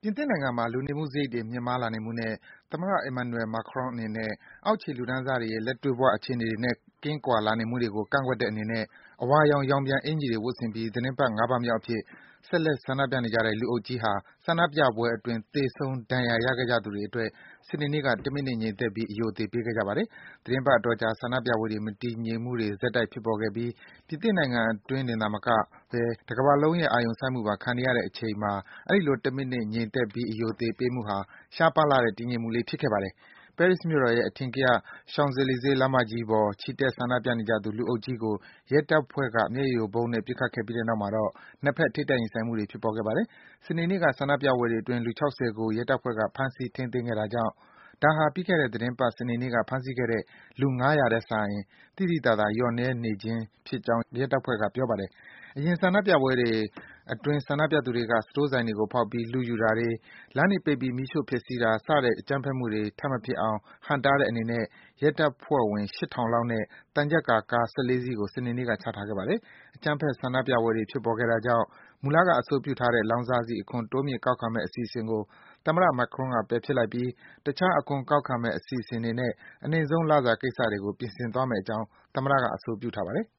ပြင်သစ်နိုင်ငံမှာ လူနေမှုစရိတ်တွေ မြင့်မားလာနေမှုနဲ့ သမ္မတ Emmanuel Macron အနေနဲ့ အောက်ခြေလူတန်းစားတွေရဲ့ လက်တွေ့ဘဝအခြေအနေတွေနဲ့ ကင်းကွာလာနေမှုတွေကို ကန့်ကွက်တဲ့အနေနဲ့ အဝါရောင် ရောင်ပြန်အင်္ကျီတွေ ဝတ်ဆင်ပြီး သီတင်းပတ် ၅ ပတ်မြောက်အဖြစ် ဆက်လက် ဆန္ဒပြနေကြတဲ့ လူအုပ်ကြီးဟာ ဆန္ဒပြပွဲအတွင်း သေဆုံး ဒဏ်ရာရခဲ့ကြသူတွေအတွက် စနေနေ့က တစ်မိနစ် ငြိမ်သက်ပြီး အရိုအသေ ပေးခဲ့ကြပါတယ်။ သီတင်းပတ်အတော်ကြာ ဆန္ဒပြပွဲတွေ မတည်ငြိမ်မှုတွေ ဆက်တိုက် ဖြစ်ပေါ်ခဲ့ပြီး ပြင်သစ်နိုင်ငံအတွင်းတင်သာမကဘဲ တကမ္ဘာလုံးရဲ့ အာရုံစိုက်မှုပါ ခံနေရတဲ့အချိန်မှာ အဲဒီလို တစ်မိနစ် ငြိမ်သက်ပြီး အရိုအသေပေးမှုဟာ ရှားပါးလှတဲ့ တည်ငြိမ်မှုလေး ဖြစ်ခဲ့ပါတယ်။ ပဲရစ်မြို့တော်ရဲ့ အထင်ကရ Champs-Elysees လမ်းမကြီးပေါ် ချီတက် ဆန္ဒပြနေကြသူ လူအုပ်ကြီးကို ရဲတပ်ဖွဲ့က မျက်ရည်ယိုဗုံးနဲ့ ပစ်ခတ်ခဲ့ပြီးတဲ့နောက်မှာတော့ နှစ်ဘက် ထိပ်တိုက်ရင်ဆိုင်မှုတွေ ဖြစ်ပေါ်ခဲ့ပါတယ်။ စနေနေ့က ဆန္ဒပြပွဲတွေအတွင်း လူ ၆၀ ကို ရဲတပ်ဖွဲ့က ဖမ်းဆီး ထိန်းသိမ်းခဲ့တာကြောင့် ဒါဟာ ပြီးခဲ့တဲ့ သီတင်းပတ် စနေနေ့က ဖမ်းဆီးခဲ့တဲ့ လူ ၅၀၀ ထက်စာရင် သိသိသာသာ လျော့နည်းနေခြင်းဖြစ်ကြောင်း ရဲတပ်ဖွဲ့က ပြောပါတယ်။ အရင် ဆန္ဒပြပွဲတွေအတွင်း ဆန္ဒပြသူတွေက စတိုးဆိုင်တွေကို ဖောက်ပြီး လုယူတာတွေ၊ လမ်းတွေပိတ်ပြီး မီးရှို့ ဖျက်ဆီးတာ စတဲ့ အကြမ်းဖက်မှုတွေ ထပ်မဖြစ်အောင် ဟန့်တားတဲ့အနေနဲ့ ရဲတပ်ဖွဲ့ဝင် ၈,၀၀၀ လောက်နဲ့ သံချပ်ကာကား ၁၄ စီးကို စနေနေ့က ချထားခဲ့ပါတယ်။ အကြမ်းဖက် ဆန္ဒပြပွဲတွေ ဖြစ်ပေါ်ခဲ့တာကြောင့် မူလက အဆိုပြုထားတဲ့ လောင်စာဆီအခွန် တိုးမြှင့် ကောက်ခံမယ့် အစီအစဉ်ကို သမ္မတ Macron က ပယ်ဖျက်လိုက်ပြီး တခြား အခွန်ကောက်ခံမယ့် အစီအစဉ်တွေနဲ့ အနိမ့်ဆုံး လစာကိစ္စတွေကို ပြင်ဆင်သွားမယ့်အကြောင်း သမ္မတက အဆိုပြုထားပါတယ်